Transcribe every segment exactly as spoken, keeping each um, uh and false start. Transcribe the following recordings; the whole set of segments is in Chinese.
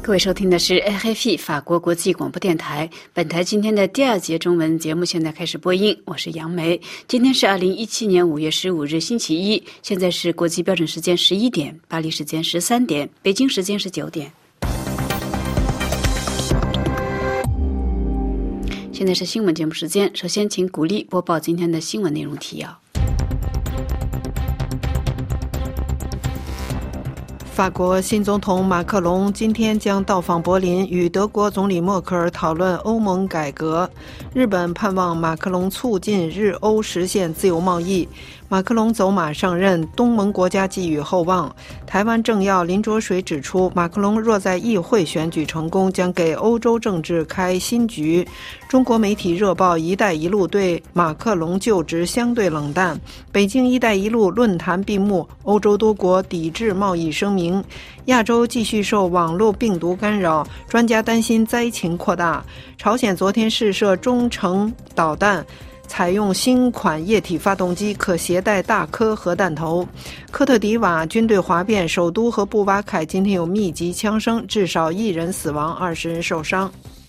各位收听的是 A F P 法国国际广播电台，本台今天的第二节中文节目现在开始播音，我是杨梅。今天是二零一七年五月十五日星期一，现在是国际标准时间十一点，巴黎时间十三点，北京时间是九点。现在是新闻节目时间，首先请古丽播报今天的新闻内容提要。 法国新总统马克龙今天将到访柏林，与德国总理默克尔讨论欧盟改革。日本盼望马克龙促进日欧实现自由贸易。马克龙走马上任，东盟国家寄予厚望。台湾政要林卓水指出，马克龙若在议会选举成功，将给欧洲政治开新局。中国媒体热报“一带一路”对马克龙就职相对冷淡。北京“一带一路”论坛闭幕，欧洲多国抵制贸易声明。亚洲继续受网络病毒干扰，专家担心灾情扩大。朝鲜昨天试射中程导弹，采用新款液体发动机，可携带大颗核弹头。科特迪瓦军队哗变，首都和布瓦凯今天有密集枪声，至少一人死亡，二十人受伤。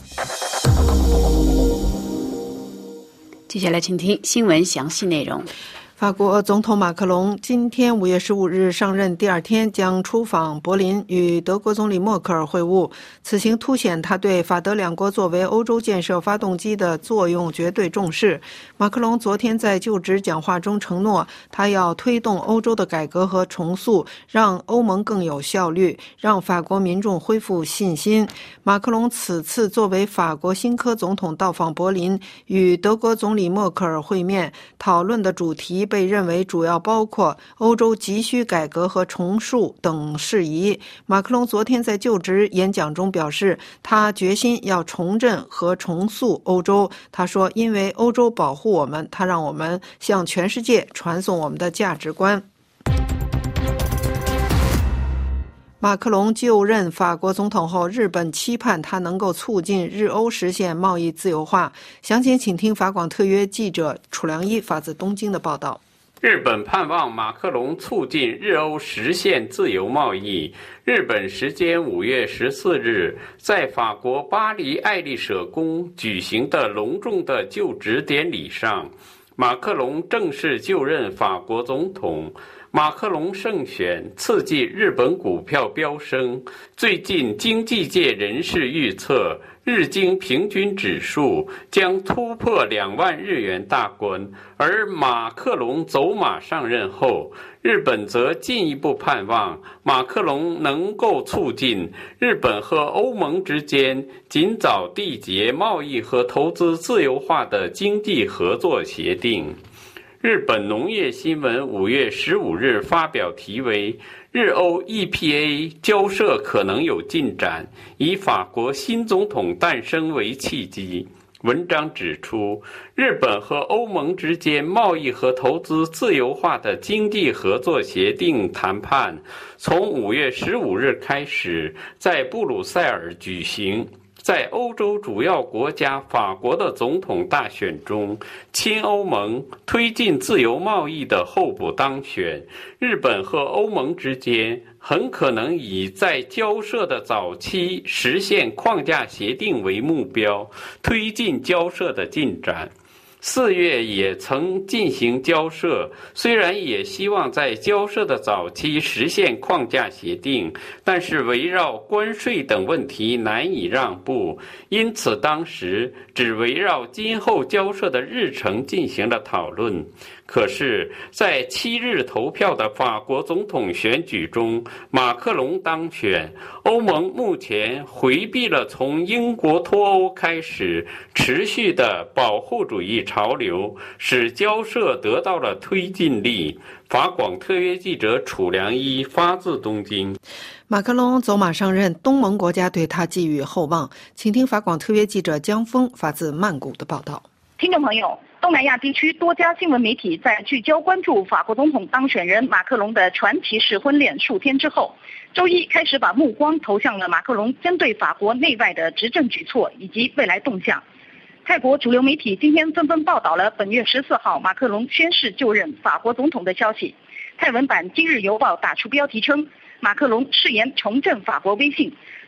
接下来请听新闻详细内容。 法国总统马克龙今天五月十五日上任第二天将出访柏林，与德国总理默克尔会晤。此行凸显他对法德两国作为欧洲建设发动机的作用绝对重视。马克龙昨天在就职讲话中承诺，他要推动欧洲的改革和重塑，让欧盟更有效率，让法国民众恢复信心。马克龙此次作为法国新科总统到访柏林，与德国总理默克尔会面，讨论的主题被认为主要包括欧洲急需改革和重塑等事宜。马克龙昨天在就职演讲中表示，他决心要重振和重塑欧洲。他说，因为欧洲保护我们，他让我们向全世界传送我们的价值观。马克龙就任法国总统后，日本期盼他能够促进日欧实现贸易自由化。详情请听法广特约记者楚良一发自东京的报道。 日本盼望马克龙促进日欧实现自由贸易。日本时间五月十四日，在法国巴黎爱丽舍宫举行的隆重的就职典礼上，马克龙正式就任法国总统。马克龙胜选刺激日本股票飙升。最近经济界人士预测，日经平均指数将突破两万日元大关，而马克龙走马上任后，日本则进一步盼望马克龙能够促进日本和欧盟之间尽早缔结贸易和投资自由化的经济合作协定。日本农业新闻五月十五日发表题为日欧 E P A 交涉可能有进展，以法国新总统诞生为契机。文章指出，日本和欧盟之间贸易和投资自由化的经济合作协定谈判从五月十五日开始在布鲁塞尔举行。在欧洲主要国家法国的总统大选中，亲欧盟、推进自由贸易的候补当选。日本和欧盟之间很可能以在交涉的早期实现框架协定为目标，推进交涉的进展。四月也曾进行交涉，虽然也希望在交涉的早期实现框架协定，但是围绕关税等问题难以让步，因此当时只围绕今后交涉的日程进行了讨论。可是，在七日投票的法国总统选举中，马克龙当选。欧盟目前回避了从英国脱欧开始持续的保护主义潮流，使交涉得到了推进力。法广特约记者楚良一发自东京。 马克龙走马上任，东盟国家对他寄予厚望。请听法广特约记者江峰发自曼谷的报道。 听众朋友，东南亚地区多家新闻媒体在聚焦关注法国总统当选人马克龙的传奇式婚恋数天之后，周一开始把目光投向了马克龙针对法国内外的执政举措以及未来动向。泰国主流媒体今天纷纷报道了本月十四号马克龙宣誓就任法国总统的消息。泰文版《今日邮报》打出标题称，马克龙誓言重振法国威信。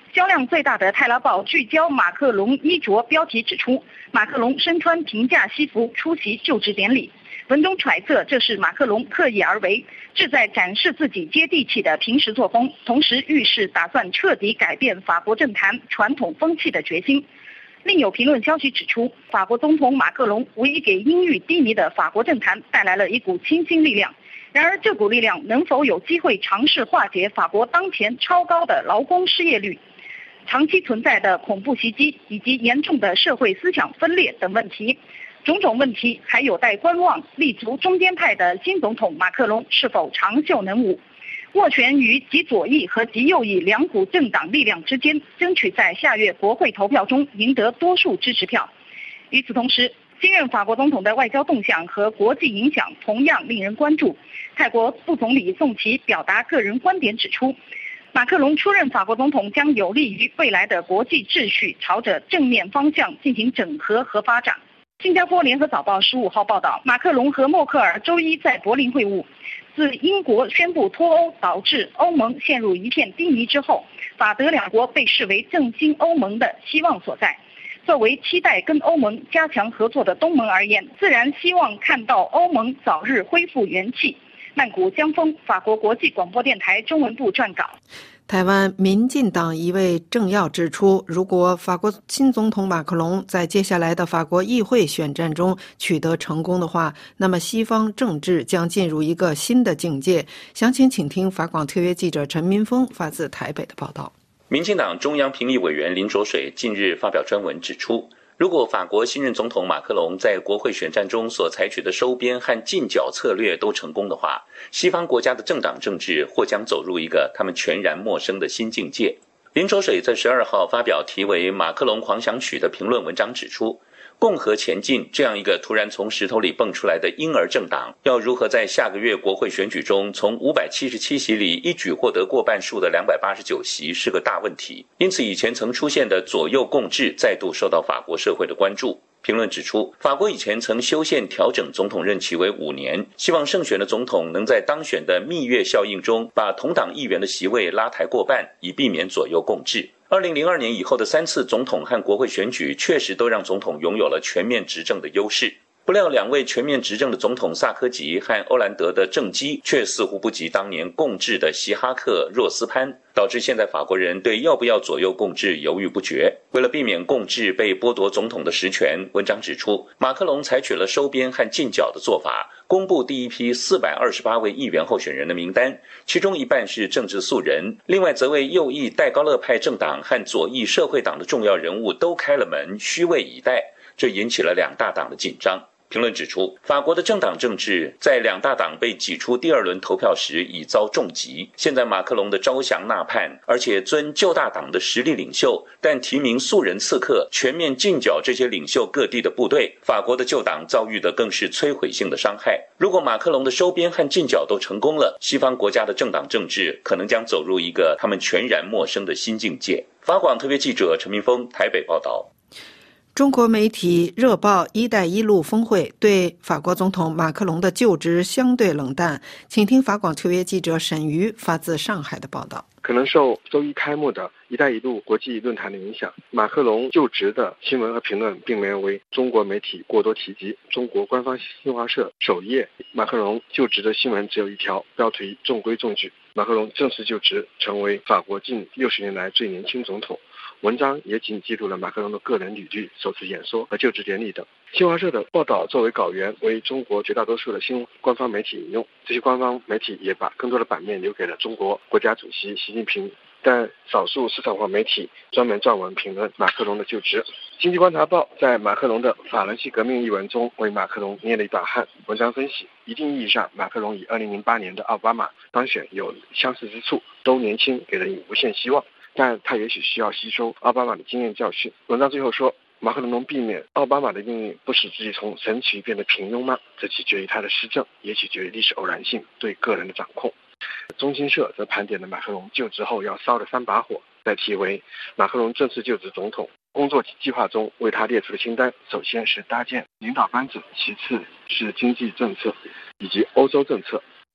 销量最大的《泰拉报》聚焦马克龙衣着标题指出，马克龙身穿平价西服出席就职典礼。文中揣测这是马克龙刻意而为，志在展示自己接地气的平时作风，同时预示打算彻底改变法国政坛传统风气的决心。另有评论消息指出，法国总统马克龙无疑给阴郁低迷的法国政坛带来了一股清新力量。然而，这股力量能否有机会尝试化解法国当前超高的劳工失业率、长期存在的恐怖袭击以及严重的社会思想分裂等问题？种种问题还有待观望。立足中间派的新总统马克龙是否长袖能武，握拳于极左翼和极右翼两股政党力量之间，争取在下月国会投票中赢得多数支持票。与此同时，新任法国总统的外交动向和国际影响同样令人关注。泰国副总理宋琦表达个人观点指出，马克龙出任法国总统将有利于未来的国际秩序朝着正面方向进行整合和发展。新加坡联合早报十五号报道，马克龙和默克尔周一在柏林会晤。自英国宣布脱欧导致欧盟陷入一片低迷之后，法德两国被视为振兴欧盟的希望所在。作为期待跟欧盟加强合作的东盟而言，自然希望看到欧盟早日恢复元气。曼谷江峰，法国国际广播电台中文部撰稿。 台湾民进党一位政要指出，如果法国新总统马克龙在接下来的法国议会选战中取得成功的话，那么西方政治将进入一个新的境界。详情请听法广特约记者陈民峰发自台北的报道。 民进党中央评议委员林卓水近日发表专文指出，如果法国新任总统马克龙在国会选战中所采取的收编和禁剿策略都成功的话，西方国家的政党政治或将走入一个他们全然陌生的新境界。林卓水在十二号发表题为《马克龙狂想曲》的评论文章指出，共和前进这样一个突然从石头里蹦出来的婴儿政党，要如何在下个月国会选举中从五百七十七席里一举获得过半数的两百八十九席是个大问题。因此以前曾出现的左右共治再度受到法国社会的关注。评论指出，法国以前曾修宪调整总统任期为五年，希望胜选的总统能在当选的蜜月效应中把同党议员的席位拉抬过半，以避免左右共治。二零零二年以后的三次总统和国会选举确实都让总统拥有了全面执政的优势。不料两位全面执政的总统萨科齐和欧兰德的政绩却似乎不及当年共治的希哈克、若斯潘，导致现在法国人对要不要左右共治犹豫不决。为了避免共治被剥夺总统的实权，文章指出，马克龙采取了收编和禁剿的做法，公布第一批四百二十八位议员候选人的名单，其中一半是政治素人，另外则为右翼戴高乐派政党和左翼社会党的重要人物都开了门，虚位以待，这引起了两大党的紧张。评论指出，法国的政党政治在两大党被挤出第二轮投票时已遭重击。现在马克龙的招降纳叛，而且尊旧大党的实力领袖，但提名素人刺客，全面禁剿这些领袖各地的部队，法国的旧党遭遇的更是摧毁性的伤害。如果马克龙的收编和禁剿都成功了，西方国家的政党政治可能将走入一个他们全然陌生的新境界。法广特别记者陈明峰台北报道。 中国媒体热报一带一路峰会对法国总统马克龙的就职相对冷淡，请听法广特约记者沈瑜发自上海的报道。 可能受周一开幕的一带一路国际论坛的影响，马克龙就职的新闻和评论并没有为中国媒体过多提及。中国官方新华社首页，马克龙就职的新闻只有一条，标题中规中矩，马克龙正式就职，成为法国近六十年来最年轻总统。文章也仅记录了马克龙的个人履历、首次演说和就职典礼等。新华社的报道作为稿源为中国绝大多数的新官方媒体引用，这些官方媒体也把更多的版面留给了中国国家主席习近平，但少数市场化媒体专门撰文评论马克龙的就职。经济观察报在马克龙的法兰西革命一文中为马克龙捏了一把汗。文章分析，一定意义上马克龙与二零零八年的奥巴马当选有相似之处，都年轻，给人以无限希望，但他也许需要吸收奥巴马的经验教训。文章最后说，马克龙能避免奥巴马的命运不使自己从神奇变得平庸吗？这取决于他的施政，也取决于历史偶然性对个人的掌控。中新社则盘点了马克龙就职后要烧的三把火，在题为马克龙正式就职总统工作计划中为他列出的清单，首先是搭建领导班子，其次是经济政策以及欧洲政策，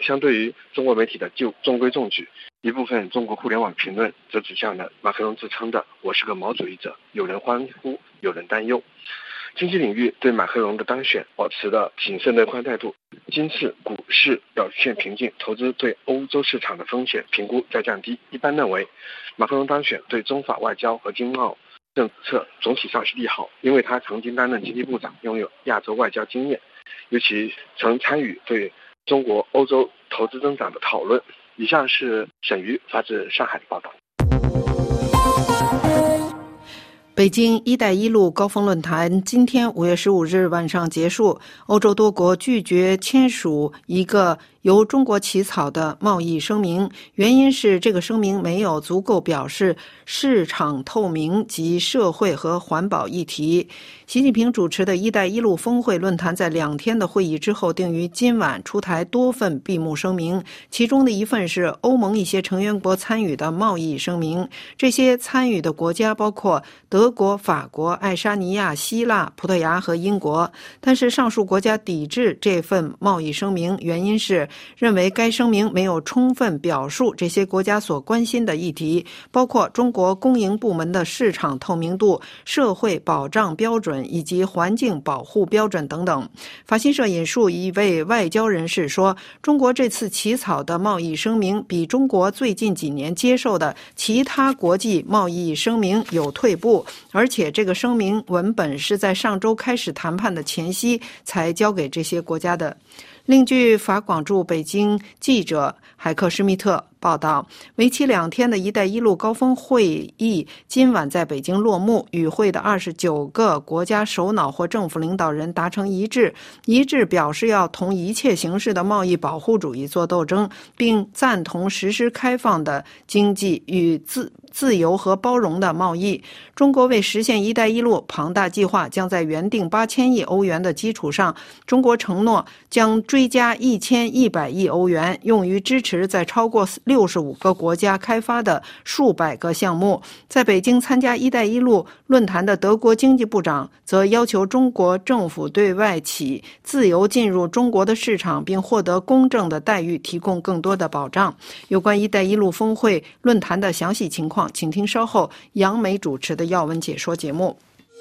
相对于中国媒体的就中规中矩，一部分中国互联网评论则指向了马克龙自称的我是个毛主义者，有人欢呼，有人担忧。经济领域对马克龙的当选保持了谨慎乐观态度，今次股市表现平静，投资对欧洲市场的风险评估在降低。一般认为，马克龙当选对中法外交和经贸政策总体上是利好，因为他曾经担任经济部长，拥有亚洲外交经验，尤其曾参与对中国欧洲投资增长的讨论。以上是沈瑜发自上海的报道。 北京“一带一路”高峰论坛今天五月十五日晚上结束，欧洲多国拒绝签署一个由中国起草的贸易声明，原因是这个声明没有足够表示市场透明及社会和环保议题。习近平主持的一带一路峰会论坛在两天的会议之后，定于今晚出台多份闭幕声明，其中的一份是欧盟一些成员国参与的贸易声明。这些参与的国家包括德国、法国、爱沙尼亚、希腊、葡萄牙和英国。但是上述国家抵制这份贸易声明，原因是认为该声明没有充分表述这些国家所关心的议题，包括中国公营部门的市场透明度、社会保障标准以及环境保护标准等等。法新社引述一位外交人士说，中国这次起草的贸易声明比中国最近几年接受的其他国际贸易声明有退步，而且这个声明文本是在上周开始谈判的前夕才交给这些国家的。另据法广驻北京记者海克施密特报道，为期两天的一带一路高峰会议今晚在北京落幕，与会的二十九个国家首脑或政府领导人达成一致，一致表示要同一切形式的贸易保护主义作斗争，并赞同实施开放的经济与自自由和包容的贸易。中国为实现一带一路庞大计划，将在原定八千亿欧元的基础上，中国承诺将追加一千一百亿欧元，用于支持在超过六十五个国家开发的数百个项目。在北京参加一带一路论坛的德国经济部长则要求中国政府对外企自由进入中国的市场并获得公正的待遇提供更多的保障。有关一带一路峰会论坛的详细情况，请听稍后杨梅主持的要闻解说节目。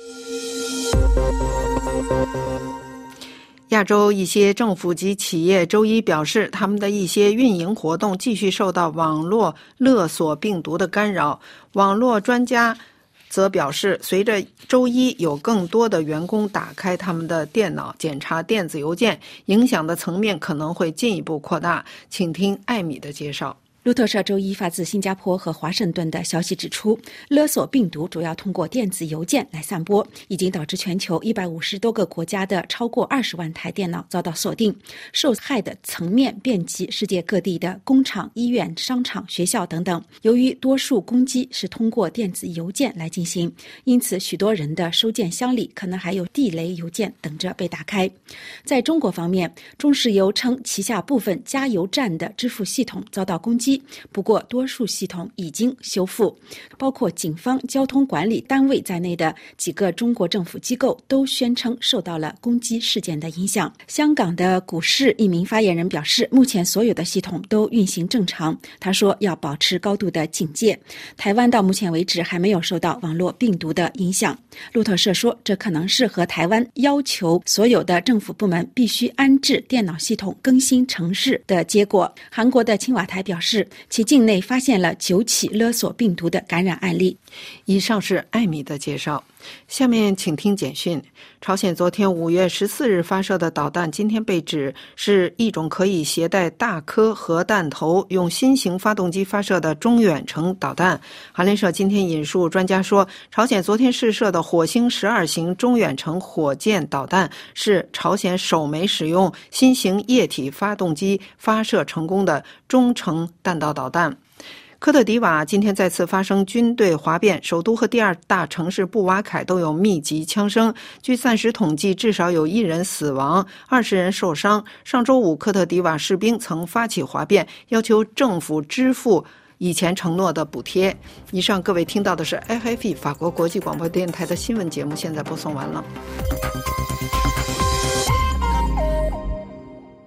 亚洲一些政府及企业周一表示，他们的一些运营活动继续受到网络勒索病毒的干扰。网络专家则表示，随着周一有更多的员工打开他们的电脑检查电子邮件，影响的层面可能会进一步扩大。请听艾米的介绍。 路透社周一发自新加坡和华盛顿的消息指出，勒索病毒主要通过电子邮件来散播，已经导致全球一百五十多个国家的超过二十万台电脑遭到锁定，受害的层面遍及世界各地的工厂、医院、商场、学校等等。由于多数攻击是通过电子邮件来进行，因此许多人的收件箱里可能还有地雷邮件等着被打开。在中国方面，中石油称旗下部分加油站的支付系统遭到攻击，不过多数系统已经修复。包括警方、交通管理单位在内的几个中国政府机构都宣称受到了攻击事件的影响。香港的股市一名发言人表示，目前所有的系统都运行正常，他说要保持高度的警戒。台湾到目前为止还没有受到网络病毒的影响。路透社说，这可能是和台湾要求所有的政府部门必须安置电脑系统更新程式的结果。韩国的青瓦台表示，其境内发现了九起勒索病毒的感染案例。 以上是艾米的介绍。下面请听简讯。朝鲜昨天五月十四日发射的导弹，今天被指是一种可以携带大颗核弹头、用新型发动机发射的中远程导弹。韩联社今天引述专家说，朝鲜昨天试射的火星十二型中远程火箭导弹是朝鲜首枚使用新型液体发动机发射成功的中程弹道导弹。科特迪瓦今天再次发生军队哗变，首都和第二大城市布瓦凯都有密集枪声。据暂时统计，至少有一人死亡，二十人受伤。上周五，科特迪瓦士兵曾发起哗变，要求政府支付以前承诺的补贴。以上各位听到的是 F F P 法国国际广播电台的新闻节目，现在播送完了。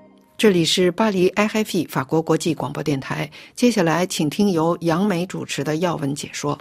这里是巴黎 I F I 法国国际广播电台。接下来请听由杨梅主持的要闻解说。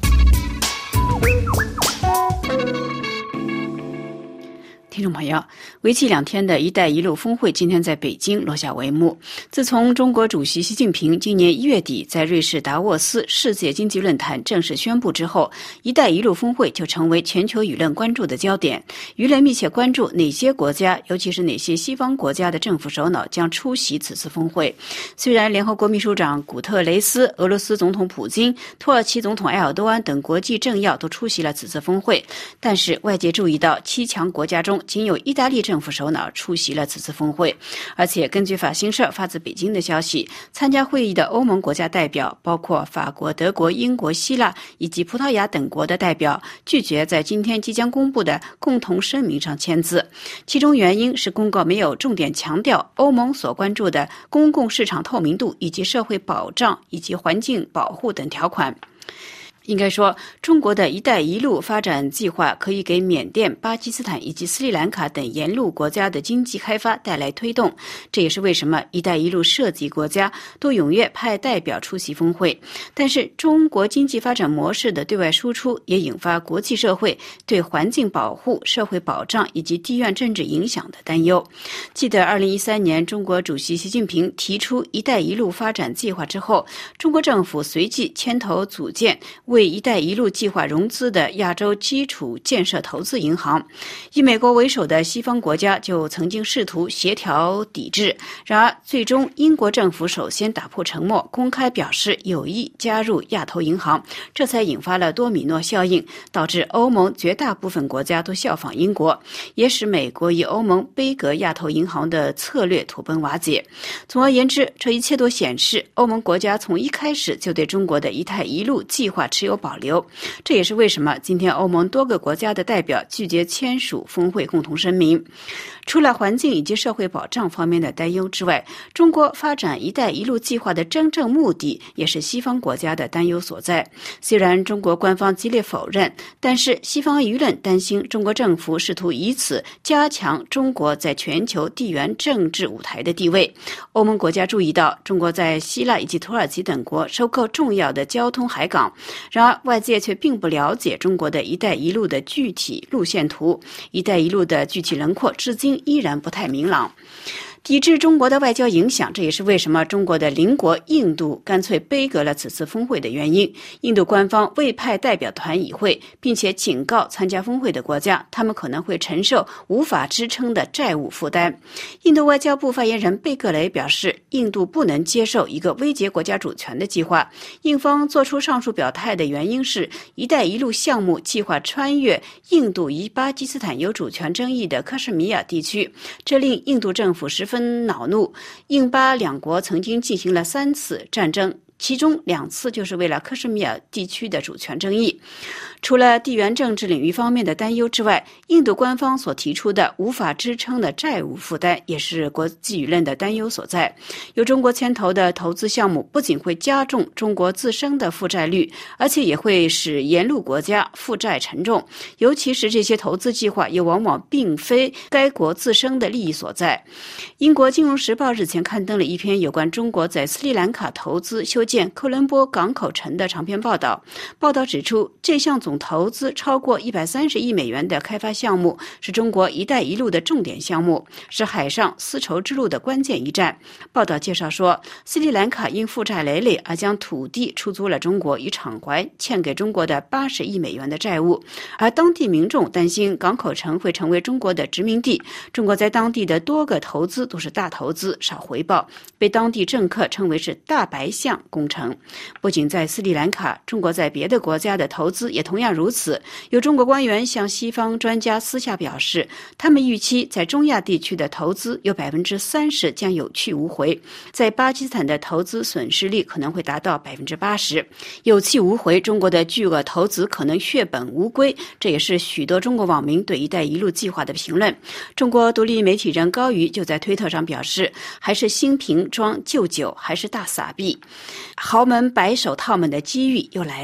听众朋友，为期两天的一带一路峰会今天在北京落下帷幕。自从中国主席习近平今年一月底在瑞士达沃斯世界经济论坛正式宣布之后，一带一路峰会就成为全球舆论关注的焦点。舆论密切关注哪些国家，尤其是哪些西方国家的政府首脑将出席此次峰会。虽然联合国秘书长古特雷斯、俄罗斯总统普京、土耳其总统埃尔多安等国际政要都出席了此次峰会，但是外界注意到七强国家中仅有意大利政府首脑出席了此次峰会，而且根据法新社发自北京的消息，参加会议的欧盟国家代表包括法国、德国、英国、希腊以及葡萄牙等国的代表拒绝在今天即将公布的共同声明上签字，其中原因是公告没有重点强调欧盟所关注的公共市场透明度以及社会保障以及环境保护等条款。应该说，中国的一带一路发展计划可以给缅甸、巴基斯坦以及斯里兰卡等沿路国家的经济开发带来推动，这也是为什么一带一路涉及国家都踊跃派代表出席峰会。但是中国经济发展模式的对外输出也引发国际社会对环境保护、社会保障以及地缘政治影响的担忧。记得二零一三年中国主席习近平提出一带一路发展计划之后，中国政府随即牵头组建为一带一路计划融资的亚洲基础建设投资银行。以美国为首的西方国家就曾经试图协调抵制，然而最终英国政府首先打破沉默，公开表示有意加入亚投银行，这才引发了多米诺效应，导致欧盟绝大部分国家都效仿英国，也使美国以欧盟杯葛亚投银行的策略土崩瓦解。总而言之，这一切都显示欧盟国家从一开始就对中国的一带一路计划持有保留，这也是为什么今天欧盟多个国家的代表拒绝签署峰会共同声明。除了环境以及社会保障方面的担忧之外，中国发展一带一路计划的真正目的也是西方国家的担忧所在。虽然中国官方激烈否认，但是西方舆论担心中国政府试图以此加强中国在全球地缘政治舞台的地位。欧盟国家注意到中国在希腊以及土耳其等国收购重要的交通海港，然而外界却并不了解中国的一带一路的具体路线图，一带一路的具体轮廓至今依然不太明朗。抵制中国的外交影响，这也是为什么中国的邻国印度干脆杯葛了此次峰会的原因。印度官方未派代表团与会，并且警告参加峰会的国家，他们可能会承受无法支撑的债务负担。印度外交部发言人贝格雷表示，印度不能接受一个威胁国家主权的计划。印方做出上述表态的原因是，一带一路项目计划穿越印度与巴基斯坦有主权争议的克什米尔地区，这令印度政府十分分恼怒。印巴两国曾经进行了三次战争，其中两次就是为了克什米尔地区的主权争议。除了地缘政治领域方面的担忧之外，印度官方所提出的无法支撑的债务负担也是国际舆论的担忧所在。由中国牵头的投资项目不仅会加重中国自身的负债率，而且也会使沿路国家负债沉重，尤其是这些投资计划也往往并非该国自身的利益所在。英国金融时报日前刊登了一篇有关中国在斯里兰卡投资修建科伦坡港口城的长篇报道。报道指出，这项总投资超过一百三十亿美元的开发项目是中国一带一路的重点项目，是海上丝绸之路的关键一站。报道介绍说，斯里兰卡因负债累累而将土地出租了中国，以偿还欠给中国的八十亿美元的债务。而当地民众担心港口城会成为中国的殖民地，中国在当地的多个投资都是大投资少回报，被当地政客称为是大白象工程。不仅在斯里兰卡，中国在别的国家的投资也同样如此。有中国官员向西方专家私下表示，他们预期在中亚地区的投资有 百分之三十 将有去无回，在巴基斯坦的投资损失率可能会达到 百分之八十。 有去无回，中国的巨额投资可能血本无归，这也是许多中国网民对一带一路计划的评论。中国独立媒体人高瑜就在推特上表示，还是新瓶装旧酒，还是大撒币，豪门白手套们的机遇又来了。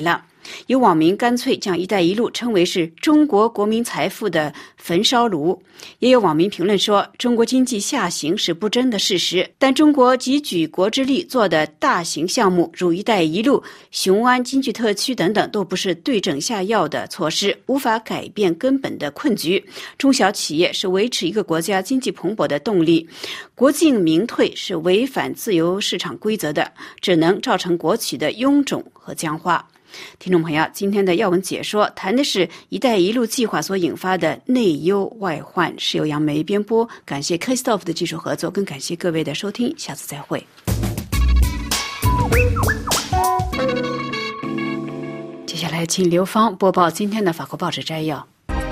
有网民干脆将“一带一路”称为是中国国民财富的焚烧炉。也有网民评论说，中国经济下行是不争的事实，但中国集举国之力做的大型项目，如“一带一路”、雄安经济特区等等，都不是对症下药的措施，无法改变根本的困局。中小企业是维持一个国家经济蓬勃的动力，国进民退是违反自由市场规则的，只能造成国企的臃肿和僵化。听众朋友，今天的要闻解说谈的是“一带一路”计划所引发的内忧外患，是由杨梅编播。感谢 Christophe 的技术合作，更感谢各位的收听，下次再会。接下来请刘芳播报今天的法国报纸摘要。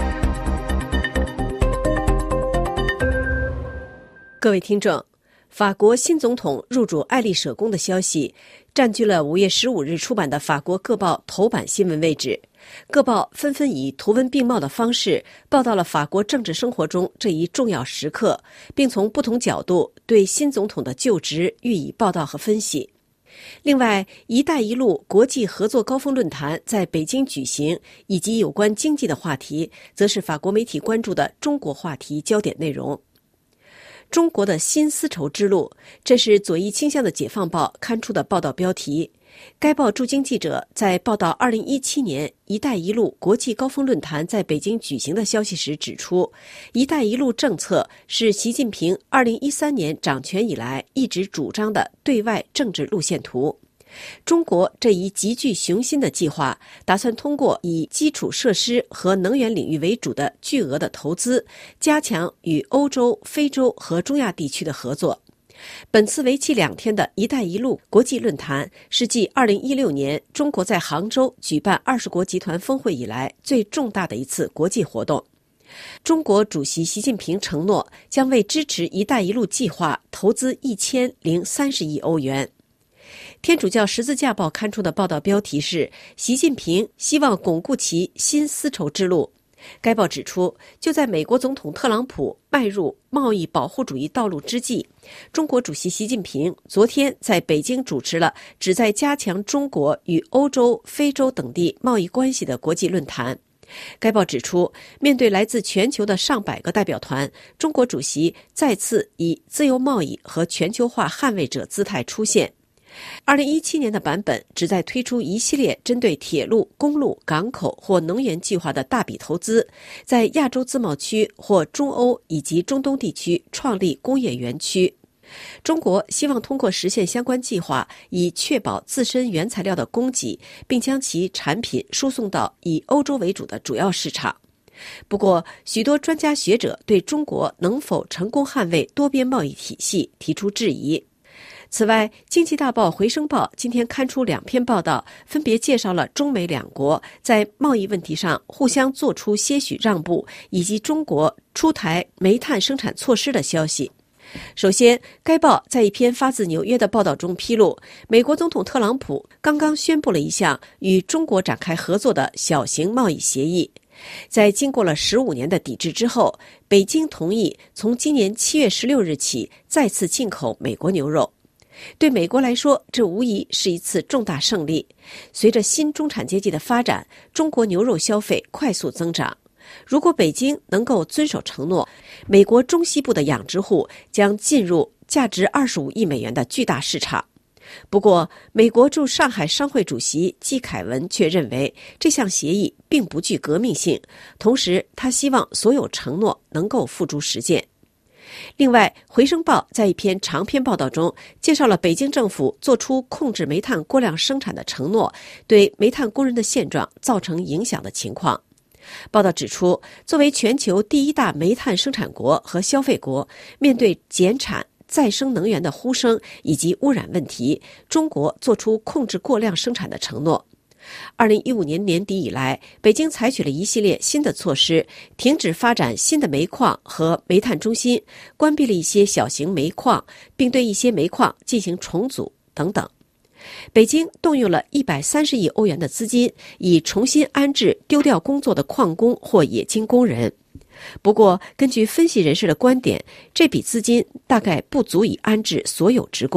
各位听众，法国新总统入主爱丽舍宫的消息占据了五月十五日出版的法国各报头版新闻位置。各报纷纷以图文并茂的方式报道了法国政治生活中这一重要时刻，并从不同角度对新总统的就职予以报道和分析。另外，“一带一路”国际合作高峰论坛在北京举行，以及有关经济的话题，则是法国媒体关注的中国话题焦点内容。中国的新丝绸之路，这是左翼倾向的《解放报》刊出的报道标题。该报驻京记者在报道二零一七年“一带一路”国际高峰论坛在北京举行的消息时指出，“一带一路”政策是习近平二零一三年掌权以来一直主张的对外政治路线图。中国这一极具雄心的计划，打算通过以基础设施和能源领域为主的巨额的投资，加强与欧洲、非洲和中亚地区的合作。本次为期两天的“一带一路”国际论坛是继二零一六年中国在杭州举办二十国集团峰会以来最重大的一次国际活动。中国主席习近平承诺将为支持“一带一路”计划投资一千零三十亿欧元。天主教十字架报刊出的报道标题是“习近平希望巩固其新丝绸之路”。该报指出，就在美国总统特朗普迈入贸易保护主义道路之际，中国主席习近平昨天在北京主持了旨在加强中国与欧洲、非洲等地贸易关系的国际论坛。该报指出，面对来自全球的上百个代表团，中国主席再次以自由贸易和全球化捍卫者姿态出现。二零一七年的版本旨在推出一系列针对铁路、公路、港口或能源计划的大笔投资，在亚洲自贸区或中欧以及中东地区创立工业园区。中国希望通过实现相关计划，以确保自身原材料的供给，并将其产品输送到以欧洲为主的主要市场。不过，许多专家学者对中国能否成功捍卫多边贸易体系提出质疑。此外，经济大报《回声报》今天刊出两篇报道，分别介绍了中美两国在贸易问题上互相做出些许让步，以及中国出台煤炭生产措施的消息。首先，该报在一篇发自纽约的报道中披露，美国总统特朗普刚刚宣布了一项与中国展开合作的小型贸易协议。在经过了十五年的抵制之后，北京同意从今年七月十六日起再次进口美国牛肉。对美国来说，这无疑是一次重大胜利。随着新中产阶级的发展，中国牛肉消费快速增长。如果北京能够遵守承诺，美国中西部的养殖户将进入价值二十五亿美元的巨大市场。不过，美国驻上海商会主席季凯文却认为这项协议并不具革命性，同时他希望所有承诺能够付诸实践。另外，《回声报》在一篇长篇报道中介绍了北京政府做出控制煤炭过量生产的承诺，对煤炭工人的现状造成影响的情况。报道指出，作为全球第一大煤炭生产国和消费国，面对减产、再生能源的呼声以及污染问题，中国做出控制过量生产的承诺。二零一五年年底以来，北京采取了一系列新的措施，停止发展新的煤矿和煤炭中心，关闭了一些小型煤矿，并对一些煤矿进行重组等等。北京动用了一百三十亿欧元的资金，以重新安置丢掉工作的矿工或冶金工人。不过，根据分析人士的观点，这笔资金大概不足以安置所有职工。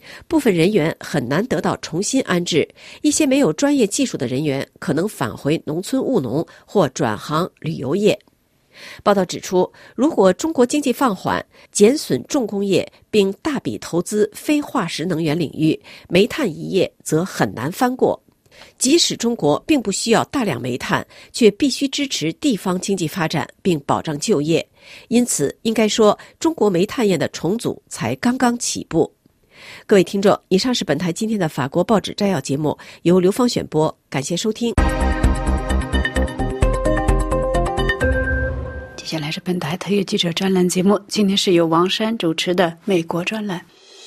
部分人员很难得到重新安置，一些没有专业技术的人员可能返回农村务农或转行旅游业。报道指出，如果中国经济放缓，减损重工业并大笔投资非化石能源领域，煤炭一业则很难翻过。即使中国并不需要大量煤炭，却必须支持地方经济发展并保障就业。因此，应该说，中国煤炭业的重组才刚刚起步。各位听众，以上是本台今天的法国报纸摘要节目，由刘芳选播，感谢收听。 接下来是本台特约记者专栏节目，今天是由王珊主持的美国专栏。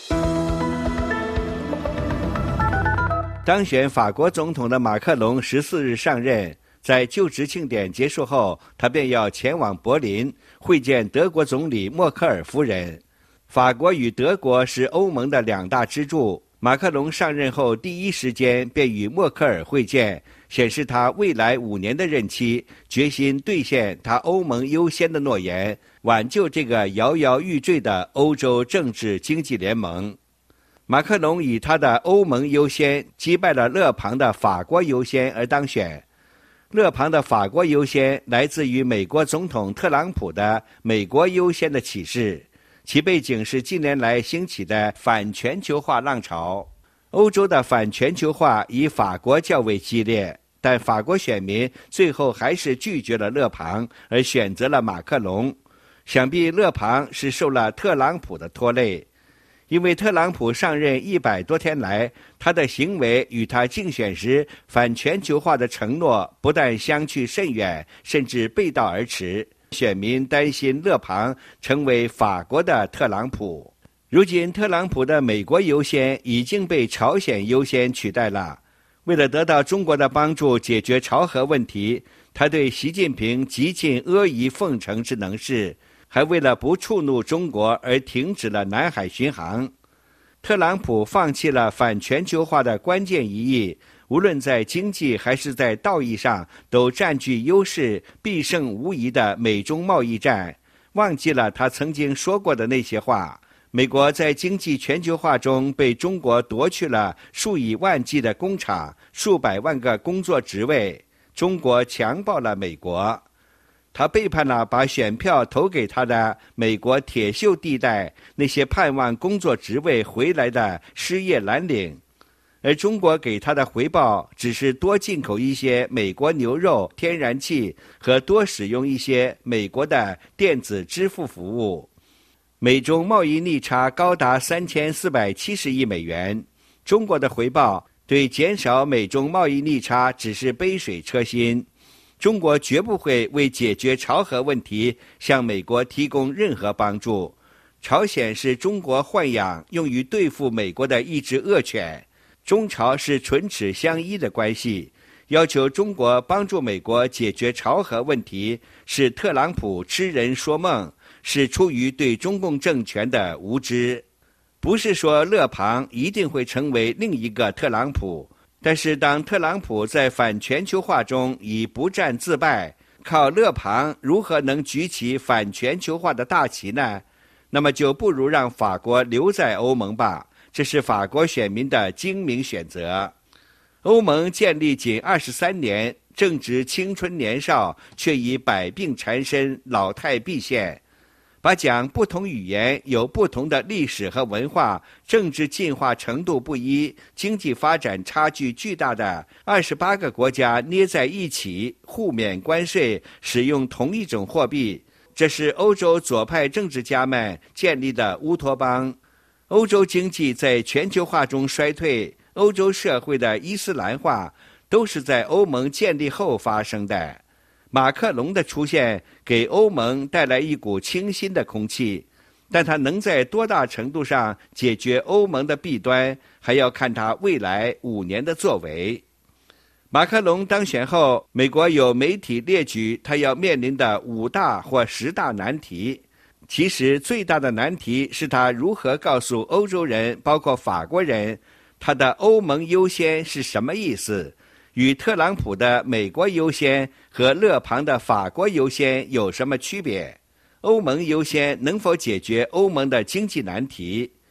当选法国总统的马克龙十四日上任，在就职庆典结束后，他便要前往柏林会见德国总理默克尔夫人。法国与德国是欧盟的两大支柱，马克龙上任后第一时间便与默克尔会见，显示他未来五年的任期决心兑现他欧盟优先的诺言，挽救这个摇摇欲坠的欧洲政治经济联盟。马克龙以他的欧盟优先击败了勒庞的法国优先而当选。勒庞的法国优先来自于美国总统特朗普的美国优先的启示，其背景是近年来兴起的反全球化浪潮。欧洲的反全球化以法国较为激烈，但法国选民最后还是拒绝了勒庞，而选择了马克龙。想必勒庞是受了特朗普的拖累，因为特朗普上任一百多天来，他的行为与他竞选时反全球化的承诺不但相去甚远，甚至背道而驰。选民担心勒庞成为法国的特朗普。如今特朗普的美国优先已经被朝鲜优先取代了。为了得到中国的帮助解决朝核问题，他对习近平极尽阿谀奉承之能事，还为了不触怒中国而停止了南海巡航。特朗普放弃了反全球化的关键一役，无论在经济还是在道义上都占据优势，必胜无疑的美中贸易战，忘记了他曾经说过的那些话。美国在经济全球化中被中国夺去了数以万计的工厂，数百万个工作职位，中国强暴了美国。他背叛了把选票投给他的美国铁锈地带那些盼望工作职位回来的失业蓝领，而中国给他的回报只是多进口一些美国牛肉、天然气和多使用一些美国的电子支付服务。美中贸易逆差高达三千四百七十亿美元，中国的回报对减少美中贸易逆差只是杯水车薪。中国绝不会为解决朝核问题向美国提供任何帮助。朝鲜是中国豢养用于对付美国的一只恶犬，中朝是唇齿相依的关系。要求中国帮助美国解决朝核问题，是特朗普痴人说梦，是出于对中共政权的无知。不是说勒庞一定会成为另一个特朗普，但是当特朗普在反全球化中已不战自败，靠勒庞如何能举起反全球化的大旗呢？那么就不如让法国留在欧盟吧，这是法国选民的精明选择。欧盟建立仅二十三年，正值青春年少，却已百病缠身，老态毕现。把讲不同语言、有不同的历史和文化、政治进化程度不一、经济发展差距巨大的二十八个国家捏在一起，互免关税，使用同一种货币，这是欧洲左派政治家们建立的乌托邦。欧洲经济在全球化中衰退，欧洲社会的伊斯兰化都是在欧盟建立后发生的。马克龙的出现给欧盟带来一股清新的空气，但他能在多大程度上解决欧盟的弊端，还要看他未来五年的作为。马克龙当选后，美国有媒体列举他要面临的五大或十大难题。其实最大的难题是他如何告诉欧洲人，包括法国人，他的欧盟优先是什么意思，与特朗普的美国优先和勒庞的法国优先有什么区别？欧盟优先能否解决欧盟的经济难题？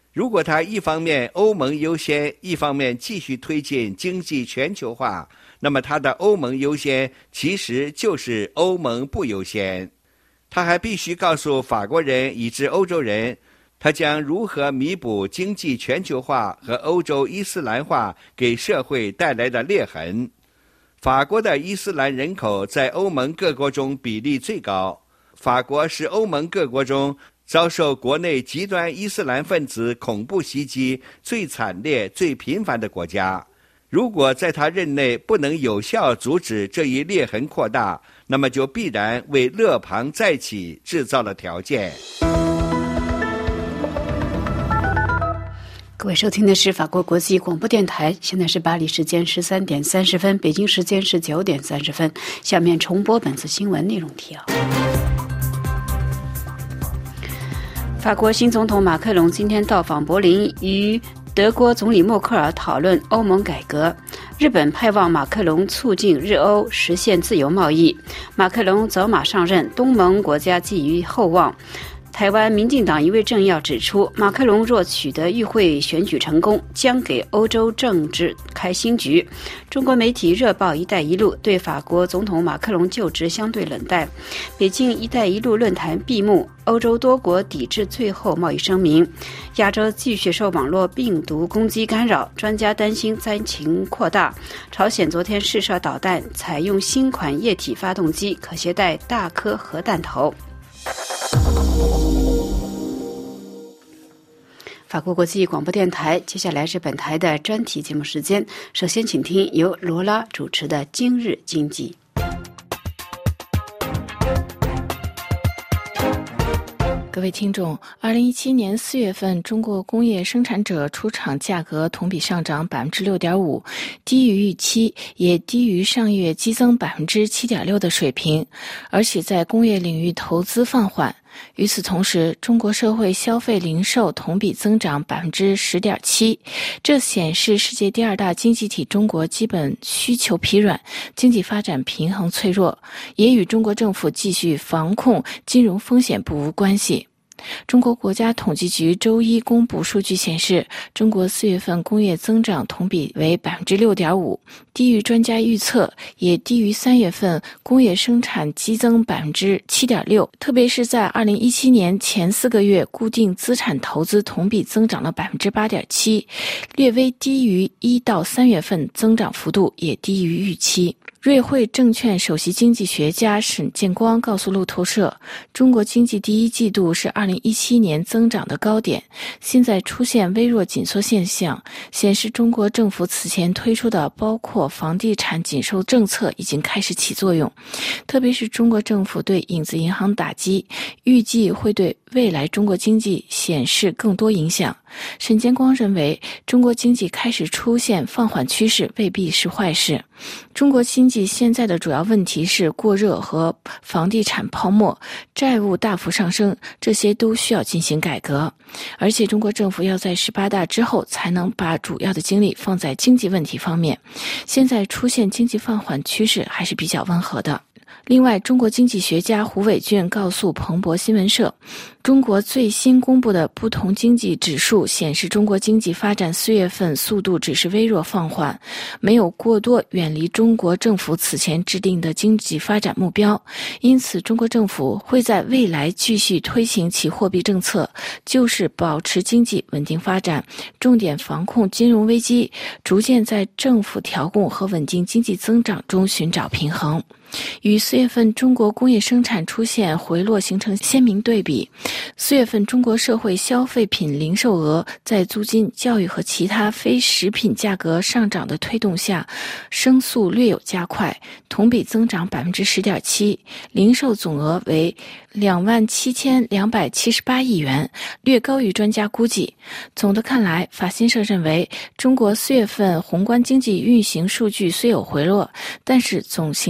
如果他一方面欧盟优先，一方面继续推进经济全球化，那么他的欧盟优先其实就是欧盟不优先。他还必须告诉法国人以至欧洲人，他将如何弥补经济全球化和欧洲伊斯兰化给社会带来的裂痕。法国的伊斯兰人口在欧盟各国中比例最高，法国是欧盟各国中遭受国内极端伊斯兰分子恐怖袭击最惨烈、最频繁的国家。如果在他任内不能有效阻止这一裂痕扩大，那么就必然为勒庞再起制造了条件。 各位收听的是法国国际广播电台，现在是巴黎时间十三点三十分，北京时间是九点三十分。下面重播本次新闻内容提要。法国新总统马克龙今天到访柏林，与德国总理默克尔讨论欧盟改革。日本盼望马克龙促进日欧实现自由贸易。马克龙走马上任，东盟国家寄予厚望。台湾民进党一位政要指出，马克龙若取得议会选举成功，将给欧洲政治开新局。中国媒体热报“一带一路”对法国总统马克龙就职相对冷淡。北京“一带一路”论坛闭幕，欧洲多国抵制最后贸易声明。亚洲继续受网络病毒攻击干扰，专家担心灾情扩大。朝鲜昨天试射导弹，采用新款液体发动机，可携带大颗核弹头。法国国际广播电台，接下来是本台的专题节目时间。首先请听由罗拉主持的今日经济。 各位听众，二零一七年四月份，中国工业生产者出厂价格同比上涨百分之六点五，低于预期，也低于上月激增百分之七点六的水平，而且在工业领域投资放缓。与此同时，中国社会消费零售同比增长百分之十点七，这显示世界第二大经济体中国基本需求疲软，经济发展平衡脆弱，也与中国政府继续防控金融风险不无关系。中国国家统计局周一公布数据显示，中国四月份工业增长同比为百分之六点五，低于专家预测，也低于三月份工业生产激增百分之七点六。特别是在二零一七年前四个月，固定资产投资同比增长了百分之八点七，略微低于一到三月份增长幅度，也低于预期。瑞汇证券首席经济学家沈建光告诉路透社，中国经济第一季度是二零一七年增长的高点，现在出现微弱紧缩现象，显示中国政府此前推出的包括房地产紧收政策已经开始起作用，特别是中国政府对影子银行打击，预计会对未来中国经济显示更多影响。沈建光认为，中国经济开始出现放缓趋势未必是坏事。中国经济现在的主要问题是过热和房地产泡沫，债务大幅上升，这些都需要进行改革。而且中国政府要在十八大之后才能把主要的精力放在经济问题方面，现在出现经济放缓趋势还是比较温和的。另外，中国经济学家胡伟俊告诉彭博新闻社，中国最新公布的不同经济指数显示，中国经济发展四月份速度只是微弱放缓，没有过多远离中国政府此前制定的经济发展目标。因此，中国政府会在未来继续推行其货币政策，就是保持经济稳定发展，重点防控金融危机，逐渐在政府调控和稳定经济增长中寻找平衡。与四月份中国工业生产出现回落形成鲜明对比。四月份中国社会消费品零售额在租金、教育和其他非食品价格上涨的推动下，升速略有加快，同比增长百分之十点七，零售总额为两万七千两百七十八亿元，略高于专家估计。总的看来，法新社认为，中国四月份宏观经济运行数据虽有回落，但是总形势上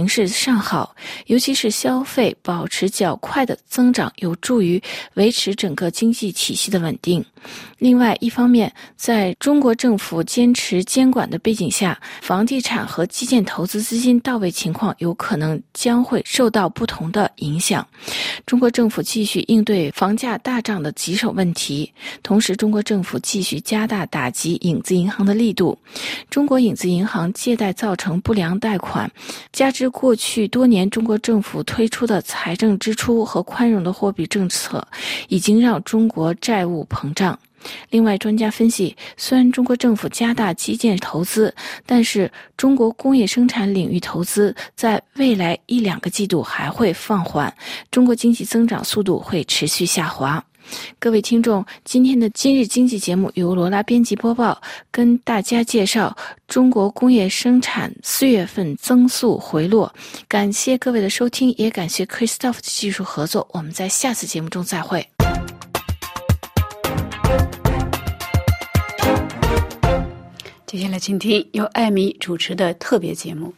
尚好，尤其是消费保持较快的增长，有助于维持整个经济体系的稳定。另外一方面，在中国政府坚持监管的背景下，房地产和基建投资资金到位情况有可能将会受到不同的影响。中国政府继续应对房价大涨的棘手问题，同时中国政府继续加大打击影子银行的力度。中国影子银行借贷造成不良贷款，加之过去多年中国政府推出的财政支出和宽容的货币政策，已经让中国债务膨胀。另外，专家分析，虽然中国政府加大基建投资，但是中国工业生产领域投资在未来一两个季度还会放缓，中国经济增长速度会持续下滑。各位听众，今天的今日经济节目由罗拉编辑播报，跟大家介绍中国工业生产四月份增速回落。感谢各位的收听，也感谢 Christoph 的技术合作，我们在下次节目中再会。 接下来请听由艾米主持的特别节目。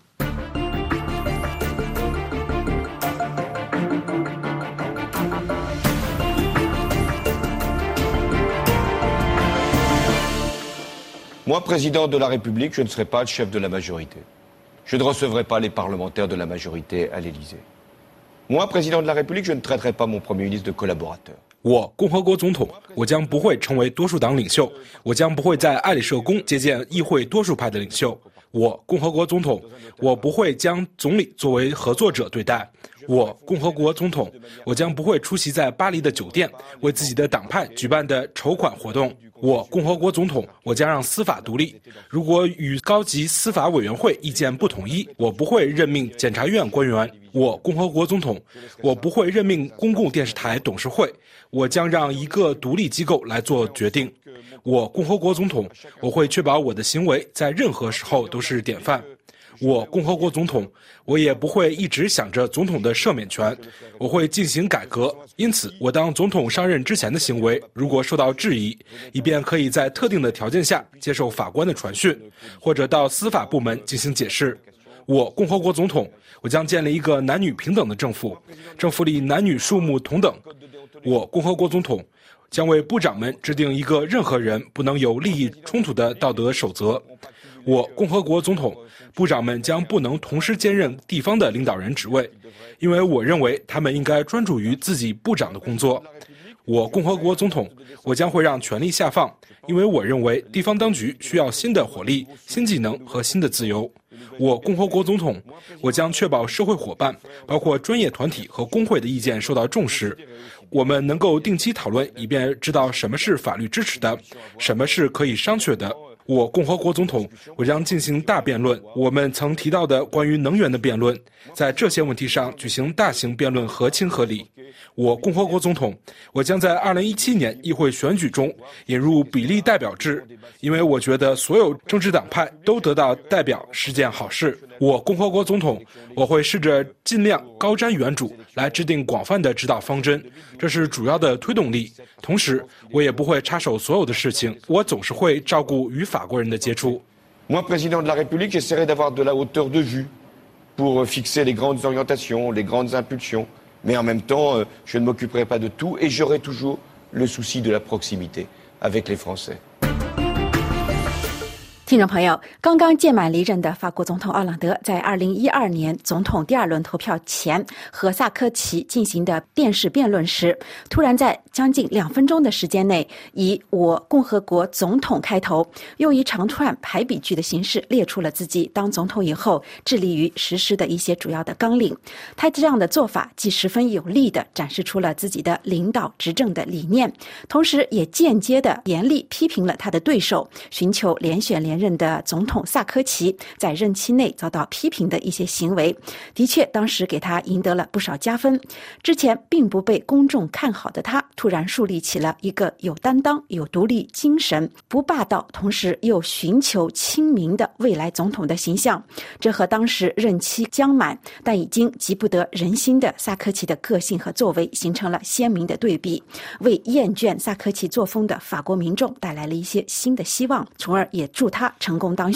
Moi, président de la République, je ne serai pas le chef de la majorité. Je ne recevrai pas les parlementaires de la majorité à l'Élysée. Moi, président de la République, je ne traiterai pas mon Premier ministre de collaborateur. 我共和国总统，我将不会成为多数党领袖，我将不会在爱丽舍宫接见议会多数派的领袖。我共和国总统，我不会将总理作为合作者对待。我共和国总统，我将不会出席在巴黎的酒店为自己的党派举办的筹款活动。我共和国总统，我将让司法独立。如果与高级司法委员会意见不统一，我不会任命检察院官员。我共和国总统，我不会任命公共电视台董事会，我将让一个独立机构来做决定。我共和国总统，我会确保我的行为在任何时候都是典范。我共和国总统，我也不会一直想着总统的赦免权，我会进行改革。因此，我当总统上任之前的行为，如果受到质疑，以便可以在特定的条件下接受法官的传讯，或者到司法部门进行解释。我共和国总统，我将建立一个男女平等的政府，政府里男女数目同等。我共和国总统将为部长们制定一个任何人不能有利益冲突的道德守则。我共和国总统，部长们将不能同时兼任地方的领导人职位，因为我认为他们应该专注于自己部长的工作。我共和国总统，我将会让权力下放，因为我认为地方当局需要新的活力、新技能和新的自由。我共和国总统，我将确保社会伙伴，包括专业团体和工会的意见受到重视。我们能够定期讨论，以便知道什么是法律支持的，什么是可以商榷的。我共和国总统，我将进行大辩论，我们曾提到的关于能源的辩论，在这些问题上举行大型辩论合情合理。我共和国总统，我将在二零一七年议会选举中引入比例代表制，因为我觉得所有政治党派都得到代表是件好事。我共和国总统，我会试着尽量高瞻远瞩来制定广泛的指导方针，这是主要的推动力。同时，我也不会插手所有的事情，我总是会照顾与法国人的接触。 Moi, président de la République, j'essaierai d'avoir de la hauteur de vue pour fixer les grandes orientations, les grandes impulsions. Mais en même temps, je ne m'occuperai pas de tout et j'aurai toujours le souci de la proximité avec les Français. 听众朋友，刚刚届满离任的法国总统奥朗德在二零一二年总统第二轮投票前和萨科齐进行的电视辩论时，突然在将近两分钟的时间内，以“我共和国总统”开头，又以长串排比句的形式列出了自己当总统以后致力于实施的一些主要的纲领。他这样的做法既十分有力地展示出了自己的领导执政的理念，同时也间接地严厉批评了他的对手，寻求连选连任的总统萨科齐在任期内遭到批评的一些行为，的确当时给他赢得了不少加分。之前并不被公众看好的他，突然树立起了一个有担当、有独立精神、不霸道，同时又寻求亲民的未来总统的形象。这和当时任期将满但已经急不得人心的萨科齐的个性和作为形成了鲜明的对比，为厌倦萨科齐作风的法国民众带来了一些新的希望，从而也助他成功当选。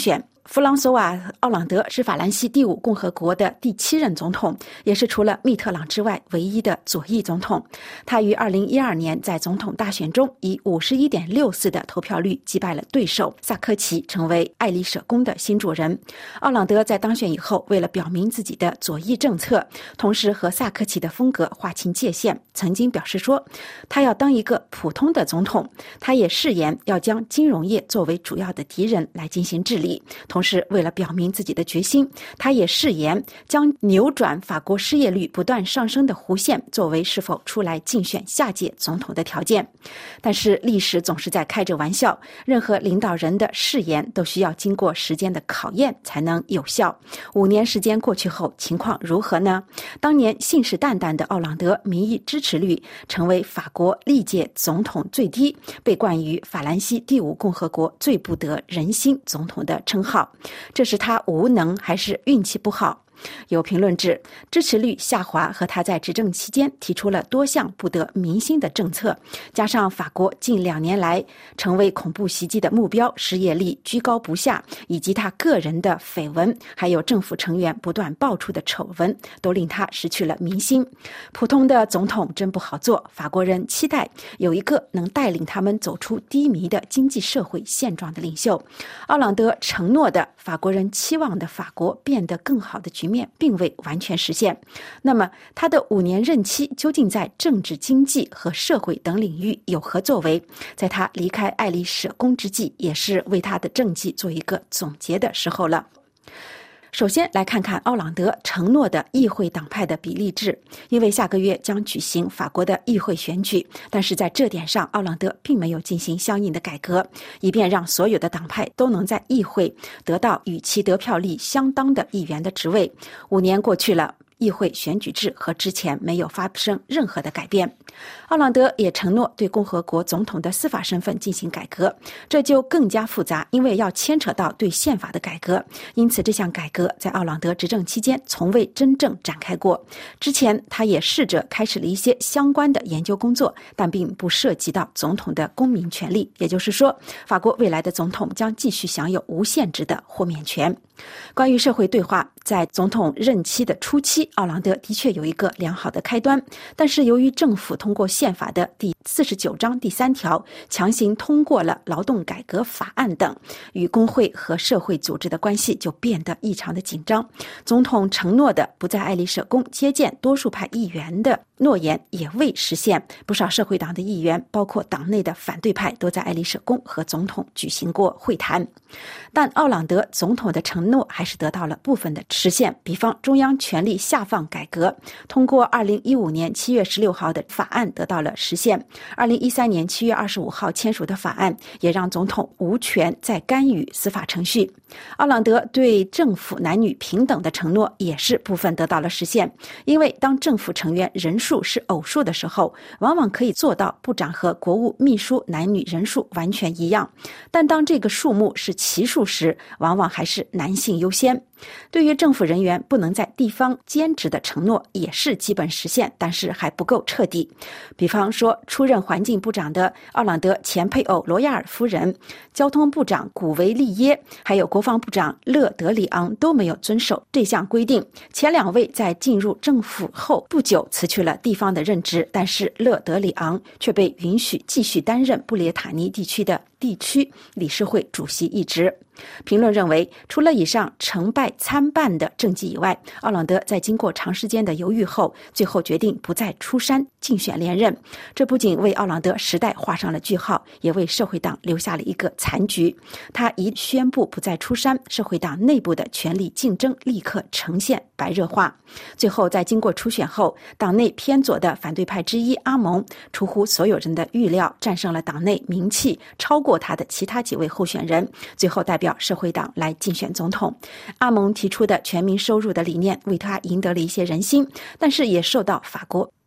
弗朗索瓦·奥朗德是法兰西第五共和国的第七任总统，也是除了密特朗之外唯一的左翼总统。他于二零一二年在总统大选中以 五十一点六四 的投票率击败了对手萨科齐，成为爱丽舍宫的新主人。奥朗德在当选以后，为了表明自己的左翼政策，同时和萨科齐的风格划清界限，曾经表示说他要当一个普通的总统。他也誓言要将金融业作为主要的敌人来进行治理，同时为了表明自己的决心，他也誓言将扭转法国失业率不断上升的弧线作为是否出来竞选下届总统的条件。但是历史总是在开着玩笑，任何领导人的誓言都需要经过时间的考验才能有效。五年时间过去后，情况如何呢？当年信誓旦旦的奥朗德民意支持率成为法国历届总统最低，被冠于法兰西第五共和国最不得人心总统的称号。这是他无能还是运气不好？有评论指，支持率下滑和他在执政期间提出了多项不得民心的政策，加上法国近两年来成为恐怖袭击的目标，失业率居高不下，以及他个人的绯闻，还有政府成员不断爆出的丑闻，都令他失去了民心。普通的总统真不好做，法国人期待有一个能带领他们走出低迷的经济社会现状的领袖。奥朗德承诺的法国人期望的法国变得更好的局面并未完全实现。那么他的五年任期究竟在政治、经济和社会等领域有何作为？在他离开爱丽舍宫之际，也是为他的政绩做一个总结的时候了。首先来看看奥朗德承诺的议会党派的比例制，因为下个月将举行法国的议会选举，但是在这点上奥朗德并没有进行相应的改革，以便让所有的党派都能在议会得到与其得票率相当的议员的职位。五年过去了，议会选举制和之前没有发生任何的改变。奥朗德也承诺对共和国总统的司法身份进行改革，这就更加复杂，因为要牵扯到对宪法的改革，因此这项改革在奥朗德执政期间从未真正展开过。之前他也试着开始了一些相关的研究工作，但并不涉及到总统的公民权利，也就是说法国未来的总统将继续享有无限制的豁免权。关于社会对话，在总统任期的初期，奥朗德的确有一个良好的开端，但是由于政府通过宪法的第四十九章第三条强行通过了劳动改革法案等，与工会和社会组织的关系就变得异常的紧张。总统承诺的不在爱丽舍宫接见多数派议员的诺言也未实现，不少社会党的议员，包括党内的反对派，都在爱丽舍宫和总统举行过会谈。但奥朗德总统的承诺还是得到了部分的实现，比方中央权力下放改革，通过二零一五年七月十六号的法案得到了实现。二零一三年七月二十五号签署的法案也让总统无权再干预司法程序。奥朗德对政府男女平等的承诺也是部分得到了实现，因为当政府成员人数是偶数的时候，往往可以做到部长和国务秘书男女人数完全一样，但当这个数目是奇数时，往往还是男性优先。对于政府人员不能在地方兼职的承诺也是基本实现，但是还不够彻底。比方说，出任环境部长的奥朗德前配偶罗亚尔夫人、交通部长古维利耶，还有国防部长勒德里昂都没有遵守这项规定。前两位在进入政府后不久辞去了地方的任职，但是勒德里昂却被允许继续担任布列塔尼地区的地区理事会主席一职。评论认为，除了以上成败参半的政绩以外，奥朗德在经过长时间的犹豫后，最后决定不再出山竞选连任。这不仅为奥朗德时代画上了句号，也为社会党留下了一个残局。他一宣布不再出山，社会党内部的权力竞争立刻呈现白热化。最后在经过初选后，党内偏左的反对派之一阿蒙出乎所有人的预料，战胜了党内名气超过他的其他几位候选人，最后代表社会党来竞选总统。阿蒙提出的全民收入的理念为他赢得了一些人心，但是也受到法国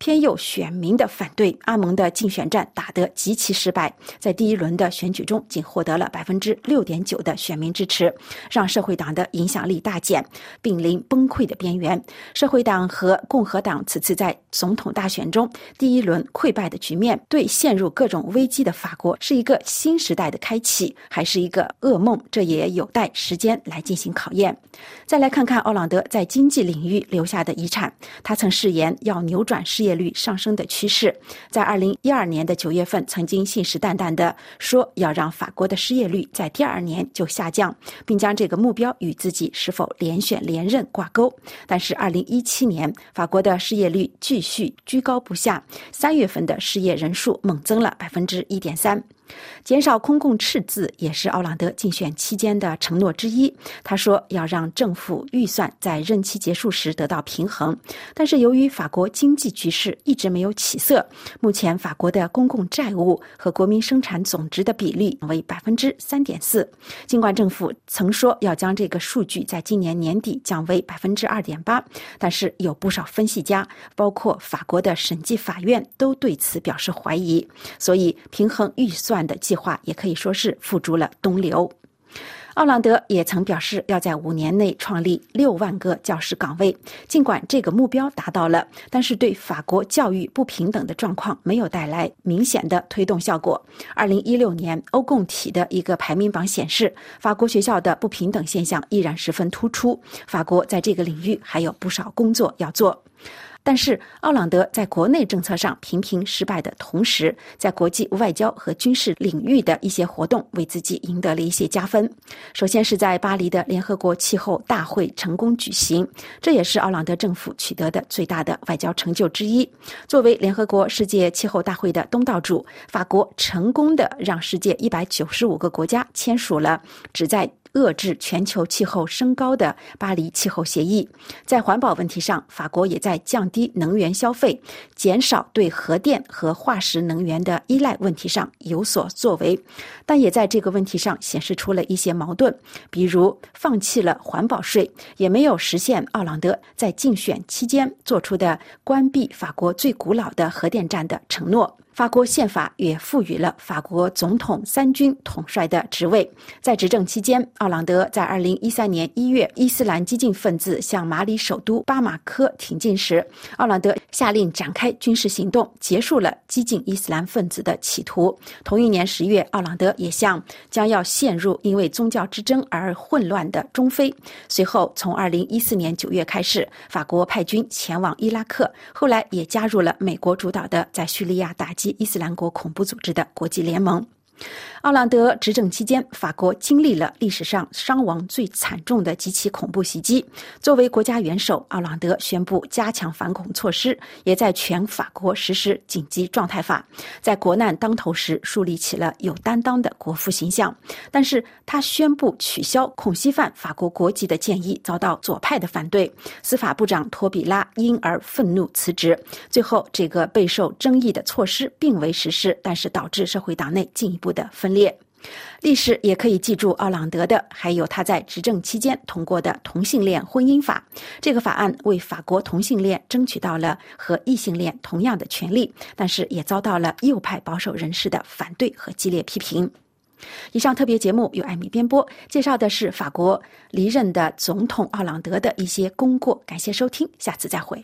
偏右选民的反对，阿蒙的竞选战打得极其失败，在第一轮的选举中仅获得了 百分之六点九 的选民支持，让社会党的影响力大减，濒临崩溃的边缘。社会党和共和党此次在总统大选中第一轮溃败的局面，对陷入各种危机的法国是一个新时代的开启，还是一个噩梦，这也有待时间来进行考验。再来看看奥朗德在经济领域留下的遗产，他曾誓言要扭转失业率上升的趋势，在二零一二年的九月份曾经信誓旦旦地说要让法国的失业率在第二年就下降，并将这个目标与自己是否连选连任挂钩。但是二零一七年法国的失业率继续居高不下，三月份的失业人数猛增了 百分之一点三。减少公共赤字也是奥朗德竞选期间的承诺之一，他说要让政府预算在任期结束时得到平衡，但是由于法国经济局势一直没有起色，目前法国的公共债务和国民生产总值的比例为 百分之三点四， 尽管政府曾说要将这个数据在今年年底降为 百分之二点八， 但是有不少分析家包括法国的审计法院都对此表示怀疑，所以平衡预算的计划也可以说是付诸了东流。奥朗德也曾表示要在五年内创立六万个教师岗位，尽管这个目标达到了，但是对法国教育不平等的状况没有带来明显的推动效果。二零一六年欧共体的一个排名榜显示，法国学校的不平等现象依然十分突出，法国在这个领域还有不少工作要做。但是奥朗德在国内政策上频频失败的同时，在国际外交和军事领域的一些活动为自己赢得了一些加分。首先是在巴黎的联合国气候大会成功举行，这也是奥朗德政府取得的最大的外交成就之一。作为联合国世界气候大会的东道主，法国成功的让世界一百九十五个国家签署了旨在遏制全球气候升高的巴黎气候协议。在环保问题上，法国也在降低能源消费、减少对核电和化石能源的依赖问题上有所作为，但也在这个问题上显示出了一些矛盾，比如放弃了环保税，也没有实现奥朗德在竞选期间做出的关闭法国最古老的核电站的承诺。法国宪法也赋予了法国总统三军统帅的职位。在执政期间，奥朗德在二零一三年一月伊斯兰激进分子向马里首都巴马科挺进时，奥朗德下令展开军事行动，结束了激进伊斯兰分子的企图。同一年十月，奥朗德也向将要陷入因为宗教之争而混乱的中非。随后从二零一四年九月开始，法国派军前往伊拉克，后来也加入了美国主导的在叙利亚打击伊斯兰国恐怖组织的国际联盟。奥朗德执政期间，法国经历了历史上伤亡最惨重的几起恐怖袭击。作为国家元首，奥朗德宣布加强反恐措施，也在全法国实施紧急状态法，在国难当头时树立起了有担当的国父形象。但是他宣布取消恐吸犯法国国籍的建议遭到左派的反对，司法部长托比拉因而愤怒辞职。最后这个备受争议的措施并未实施，但是导致社会党内进一步的分裂。历史也可以记住奥朗德的，还有他在执政期间通过的同性恋婚姻法。这个法案为法国同性恋争取到了和异性恋同样的权利，但是也遭到了右派保守人士的反对和激烈批评。以上特别节目由艾米编播，介绍的是法国离任的总统奥朗德的一些功过。感谢收听，下次再会。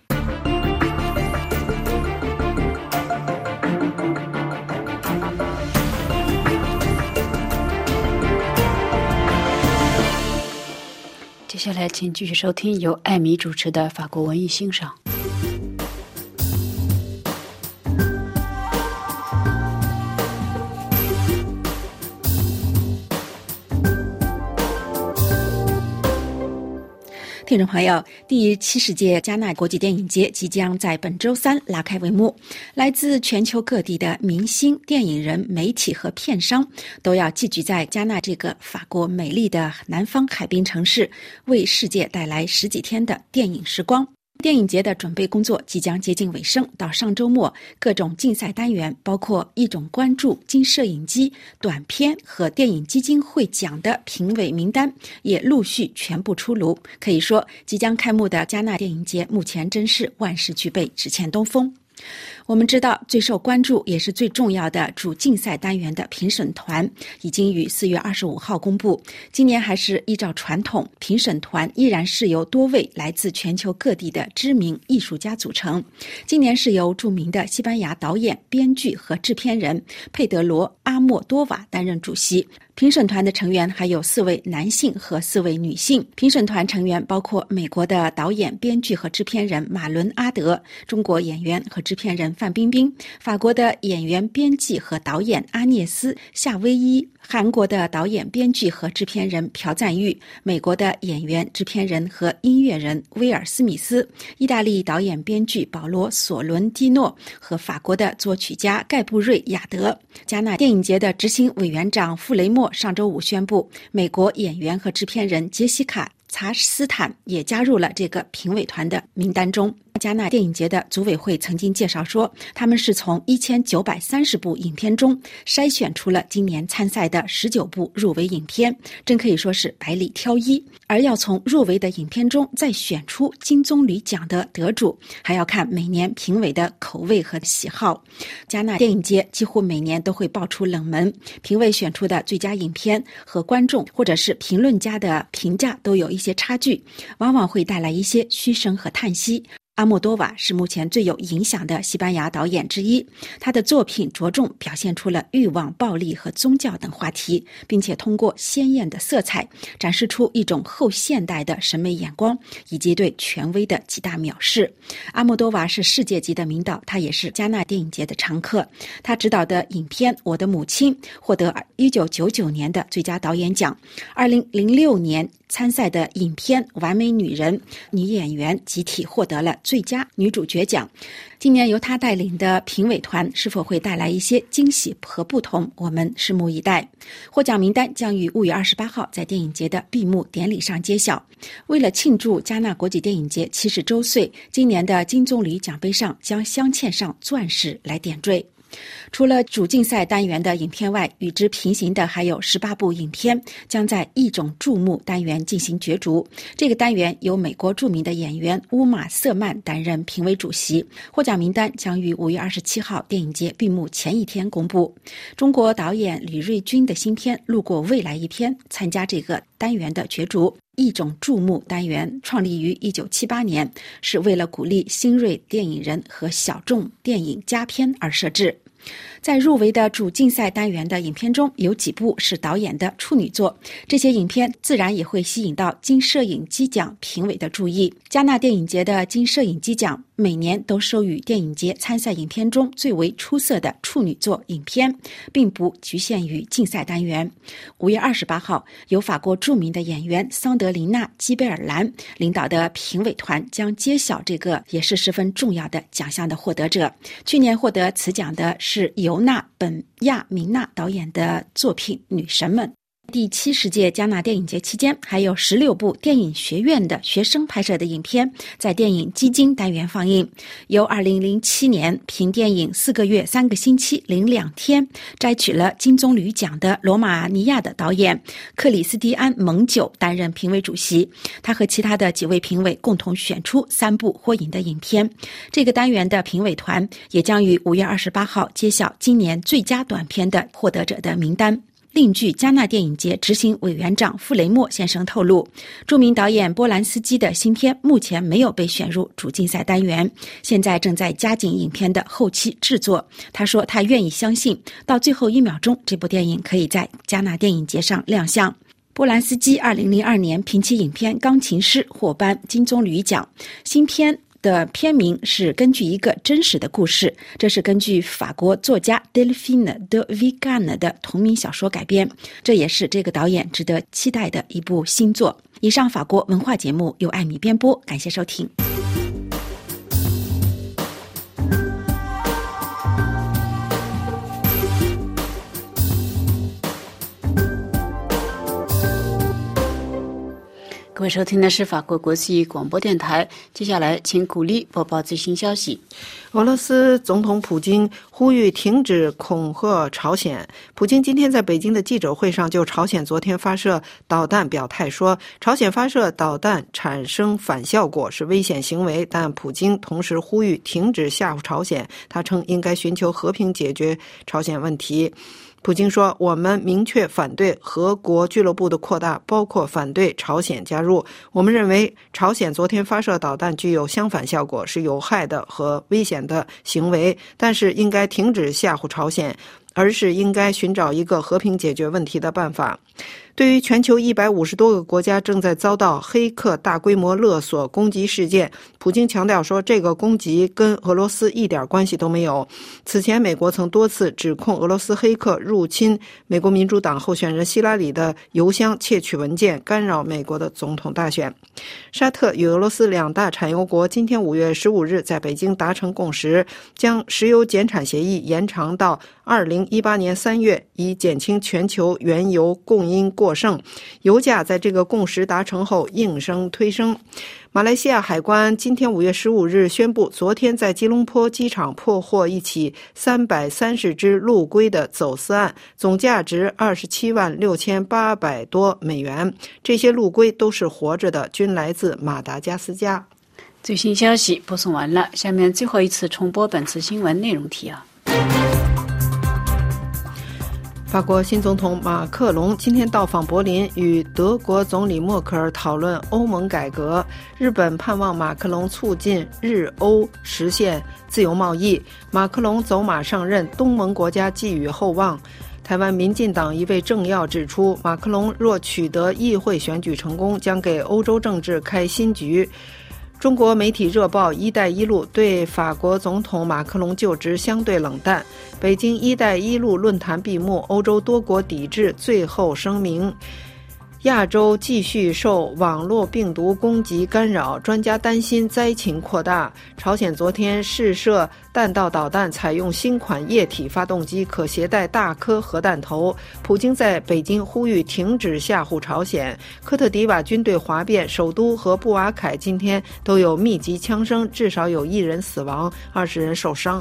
接下来请继续收听由艾米主持的法国文艺欣赏。 听众朋友，第七十届加纳国际电影节即将在本周三拉开帷幕，来自全球各地的明星、电影人、媒体和片商都要聚集在加纳这个法国美丽的南方海滨城市，为世界带来十几天的电影时光。电影节的准备工作即将接近尾声，到上周末，各种竞赛单元，包括一种关注、金摄影机、短片和电影基金会奖的评委名单也陆续全部出炉。可以说，即将开幕的加纳电影节目前真是万事俱备，只欠东风。 我们知道，最受关注也是最重要的主竞赛单元的评审团已经于四月二十五号公布。今年还是依照传统，评审团依然是由多位来自全球各地的知名艺术家组成。今年是由著名的西班牙导演、编剧和制片人佩德罗·阿莫多瓦担任主席。评审团的成员还有四位男性和四位女性。评审团成员包括美国的导演、编剧和制片人马伦·阿德，中国演员和制片人范冰冰，法国的演员、编辑和导演阿涅斯·夏威夷，韩国的导演、编剧和制片人朴赞玉，美国的演员、制片人和音乐人威尔·斯密斯，意大利导演、编剧保罗·索伦蒂诺和法国的作曲家盖布瑞亚德。加纳电影节的执行委员长傅雷默上周五宣布，美国演员和制片人杰西卡·查斯坦也加入了这个评委团的名单中。加纳电影节的组委会曾经介绍说，他们是从一千九百三十部影片中筛选出了今年参赛的十九部入围影片，真可以说是百里挑一。而要从入围的影片中再选出金棕榈奖的得主，还要看每年评委的口味和喜好。加纳电影节几乎每年都会爆出冷门，评委选出的最佳影片和观众或者是评论家的评价都有一些差距，往往会带来一些嘘声和叹息。阿莫多瓦是目前最有影响的西班牙导演之一，他的作品着重表现出了欲望、暴力和宗教等话题，并且通过鲜艳的色彩展示出一种后现代的审美眼光以及对权威的极大藐视。阿莫多瓦是世界级的名导，他也是加纳电影节的常客。他执导的影片《我的母亲》获得一九九九年的最佳导演奖，二零零六年参赛的影片《完美女人》女演员集体获得了最佳女主角奖。今年由他带领的评委团是否会带来一些惊喜和不同，我们拭目以待。获奖名单将于五月二十八号在电影节的闭幕典礼上揭晓。为了庆祝加纳国际电影节七十周岁，今年的金棕榈奖杯上将镶嵌上钻石来点缀。除了主竞赛单元的影片外，与之平行的还有十八部影片将在一种注目单元进行角逐。这个单元由美国著名的演员乌玛·瑟曼担任评委主席。获奖名单将于五月二十七号电影节闭幕前一天公布。中国导演李瑞军的新片《路过未来》一片参加这个单元的角逐。一种注目单元创立于一九七八年，是为了鼓励新锐电影人和小众电影佳片而设置。在入围的主竞赛单元的影片中，有几部是导演的处女作，这些影片自然也会吸引到金摄影机奖评委的注意。加纳电影节的金摄影机奖每年都授予电影节参赛影片中最为出色的处女作影片，并不局限于竞赛单元。五月二十八号，由法国著名的演员桑德琳娜·基贝尔兰领导的评委团将揭晓这个也是十分重要的奖项的获得者。去年获得此奖的是尤娜·本亚明娜导演的作品《女神们》。第七十届加纳电影节期间，还有十六部电影学院的学生拍摄的影片在电影基金单元放映。由二零零七年凭电影《四个月三个星期零两天》摘取了金棕榈奖的罗马尼亚的导演克里斯蒂安·蒙久担任评委主席，他和其他的几位评委共同选出三部获影的影片。这个单元的评委团也将于五月二十八号揭晓今年最佳短片的获得者的名单。另据加纳电影节执行委员长傅雷默先生透露，著名导演波兰斯基的新片目前没有被选入主竞赛单元，现在正在加紧影片的后期制作。他说他愿意相信到最后一秒钟这部电影可以在加纳电影节上亮相。波兰斯基二零零二年凭其影片《钢琴师》获颁金棕榈奖，新片的片名是根据一个真实的故事，这是根据法国作家 Delphine de Vigan 的同名小说改编，这也是这个导演值得期待的一部新作。以上法国文化节目由艾米编播，感谢收听。 各位收听的是法国国际广播电台，接下来请古丽播报最新消息。 俄罗斯总统普京呼吁停止恐吓朝鲜。普京今天在北京的记者会上就朝鲜昨天发射导弹表态说，朝鲜发射导弹产生反效果是危险行为，但普京同时呼吁停止吓唬朝鲜，他称应该寻求和平解决朝鲜问题。普京说，我们明确反对核国俱乐部的扩大，包括反对朝鲜加入。我们认为朝鲜昨天发射导弹具有相反效果，是有害的和危险的行为，但是应该停止吓唬朝鲜，而是应该寻找一个和平解决问题的办法。对于全球一百五十多个国家正在遭到黑客大规模勒索攻击事件，普京强调说，这个攻击跟俄罗斯一点关系都没有。此前美国曾多次指控俄罗斯黑客入侵美国民主党候选人希拉里的邮箱，窃取文件，干扰美国的总统大选。沙特与俄罗斯两大产油国今天五月十五日在北京达成共识，将石油减产协议延长到二零一八年三月，以减轻全球原油供应过剩。油价在这个共识达成后应声推升。马来西亚海关今天五月十五日宣布，昨天在吉隆坡机场破获一起三百三十只陆龟的走私案，总价值二十七万六千八百多美元。这些陆龟都是活着的，均来自马达加斯加。 最新消息播送完了，下面最后一次重播本次新闻内容提要。 法国新总统马克龙今天到访柏林，与德国总理默克尔讨论欧盟改革。日本盼望马克龙促进日欧实现自由贸易。马克龙走马上任，东盟国家寄予厚望。台湾民进党一位政要指出，马克龙若取得议会选举成功，将给欧洲政治开新局。中国媒体热报一带一路对法国总统马克龙就职相对冷淡。北京一带一路论坛闭幕，欧洲多国抵制最后声明。亚洲继续受网络病毒攻击干扰，专家担心灾情扩大。朝鲜昨天试射弹道导弹，采用新款液体发动机，可携带大颗核弹头。普京在北京呼吁停止吓唬朝鲜。科特迪瓦军队哗变，首都和布瓦凯今天都有密集枪声，至少有一人死亡，二十人受伤。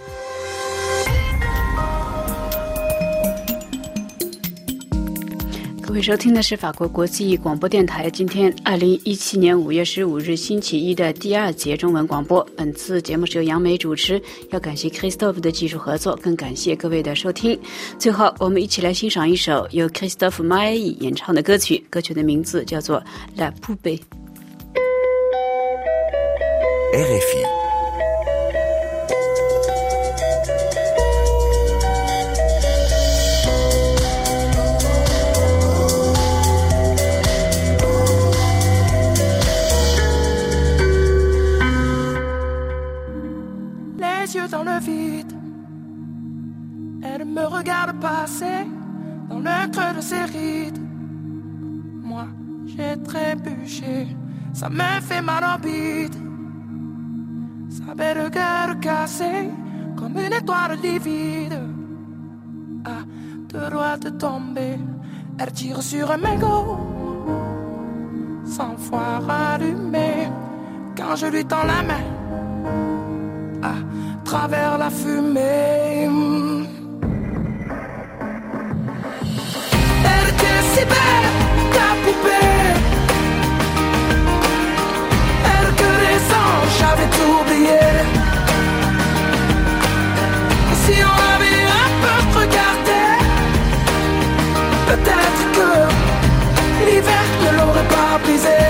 各位收听的是法国国际广播电台今天二零一七年五月十五日星期一的第二节中文广播。本次节目是由杨梅主持，要感谢 Christophe 的技术合作，更感谢各位的收听。最后我们一起来欣赏一首由 Christophe Maé 演唱的歌曲，歌曲的名字叫做 La Poupée。 R F I dans le vide, elle me regarde passer dans le creux de ses rides. Moi, j'ai trébuché, ça me fait mal au bide. Sa belle gueule cassée comme une étoile livide. À deux doigts de tomber, elle tire sur un mégot, sans fois rallumé. Quand je lui tends la main, à travers la fumée, elle était si belle, ta poupée. Elle que les anges, j'avais tout oublié. Et si on avait un peu regardé, peut-être que l'hiver ne l'aurait pas brisé.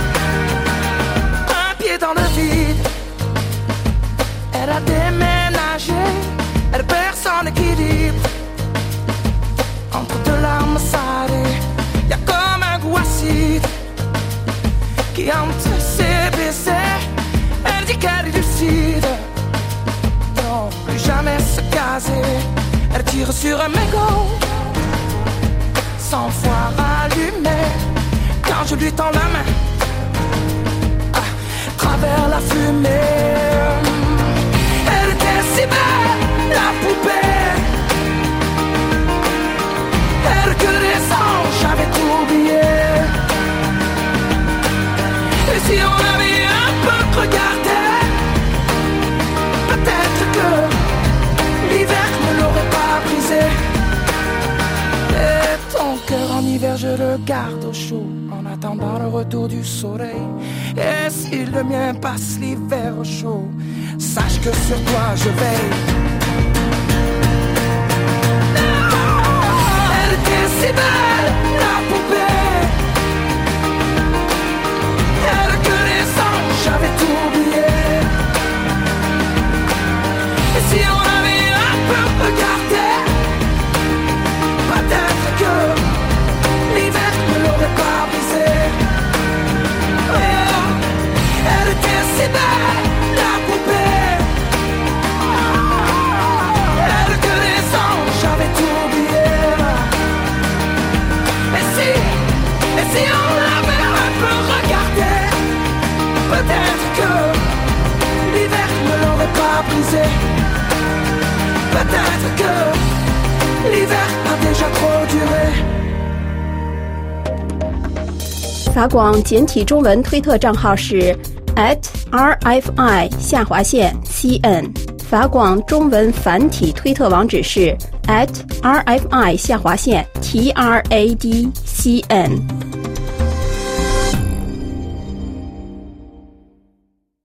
Un pied dans le vide, elle a déménagé, elle perd son équilibre. Entre deux larmes salées, y'a comme un goût acide qui hante ses baisers. Elle dit qu'elle est lucide, non, plus jamais se caser. Elle tire sur un mégot, cent fois rallumé. Quand je lui tends la main, à travers la fumée, elle était si belle, la poupée. Elle que les anges, j'avais tout oublié. je le garde au chaud en attendant le retour du soleil. Et si le mien passe l'hiver au chaud, sache que sur toi je veille. Elle était si belle, la poupée. Elle que les anges, j'avais tout oublié. Et si on avait un peu regardé, peut-être que l'hiver ne l'aurait pas brisé. Oh, elle était si belle, la poupée. Elle que les anges, j'avais tout oublié. Et si, et si on l'avait un peu regardé, peut-être que l'hiver ne l'aurait pas brisé. Peut-être que l'hiver a déjà trop duré。 法广简体中文推特账号是 at r f i 下划线 c n， 法广中文繁体推特网址是 at r f i 下划线 t r a d c n。